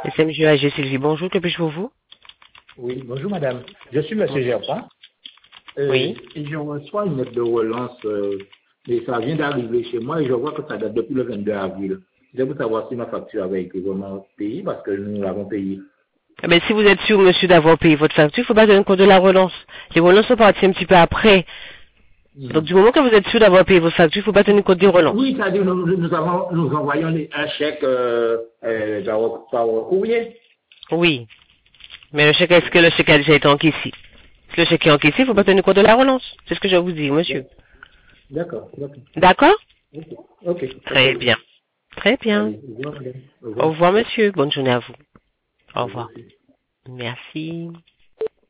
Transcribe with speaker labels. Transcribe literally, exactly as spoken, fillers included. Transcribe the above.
Speaker 1: Et c'est monsieur A G Sylvie. Bonjour, que puis-je pour vous?
Speaker 2: Oui, bonjour madame. Je suis monsieur Gerpin. Euh,
Speaker 1: Oui.
Speaker 2: Et je reçois une lettre de relance, euh, et ça vient d'arriver chez moi et je vois que ça date depuis le vingt-deux avril. Je veux savoir si ma facture avait été vraiment payée parce que nous l'avons payée.
Speaker 1: Eh ben, si vous êtes sûr, monsieur, d'avoir payé votre facture, il ne faut pas donner compte de la relance. Les relances sont parties un petit peu après. Donc,
Speaker 2: Mhm.
Speaker 1: du moment que vous êtes sûr d'avoir payé votre facture, il ne faut pas tenir compte des relances.
Speaker 2: Oui, c'est-à-dire nous, nous, nous avons, nous envoyons les- un chèque euh, euh, par, par courrier.
Speaker 1: Oui. Mais le chèque, est-ce que le chèque a déjà été encaissé? Si le chèque est encaissé, il ne faut pas tenir compte de la relance. C'est ce que je vous dis, monsieur.
Speaker 2: D'accord, d'accord.
Speaker 1: D'accord?
Speaker 2: Ok, ok, pas de
Speaker 1: Très
Speaker 2: problème.
Speaker 1: bien. Très bien.
Speaker 2: Allez, au revoir madame. Au
Speaker 1: Au
Speaker 2: revoir.
Speaker 1: revoir, monsieur. Bonne journée à vous. Au
Speaker 2: Au revoir
Speaker 1: revoir.
Speaker 2: aussi.
Speaker 1: Merci.